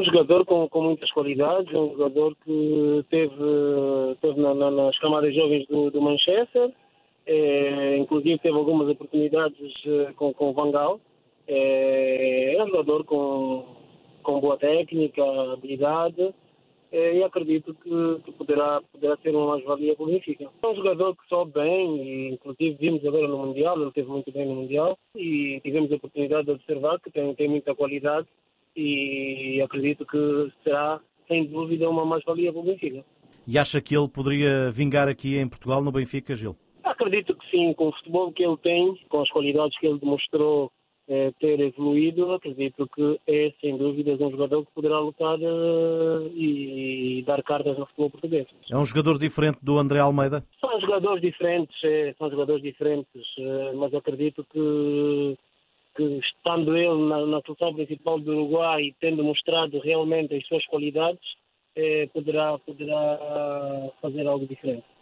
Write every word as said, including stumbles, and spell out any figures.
jogador com, com muitas qualidades, é um jogador que teve, teve na, na, nas camadas jovens do, do Manchester, é, inclusive teve algumas oportunidades com, com o Van Gaal. É, é um jogador com, com boa técnica, habilidade, é, e acredito que, que poderá, poderá ser uma mais-valia para o Benfica. É um jogador que sobe bem, e inclusive vimos agora no Mundial, ele esteve muito bem no Mundial, e tivemos a oportunidade de observar que tem, tem muita qualidade, e acredito que será, sem dúvida, uma mais-valia para o Benfica. E acha que ele poderia vingar aqui em Portugal, no Benfica, Gil? Acredito que sim, com o futebol que ele tem, com as qualidades que ele demonstrou eh, ter evoluído, acredito que é, sem dúvidas, um jogador que poderá lutar eh, e, e dar cartas no futebol português. É um jogador diferente do André Almeida? São jogadores diferentes, eh, são jogadores diferentes, eh, mas acredito que que estando ele na, na seleção principal do Uruguai e tendo mostrado realmente as suas qualidades, eh, poderá, poderá fazer algo diferente.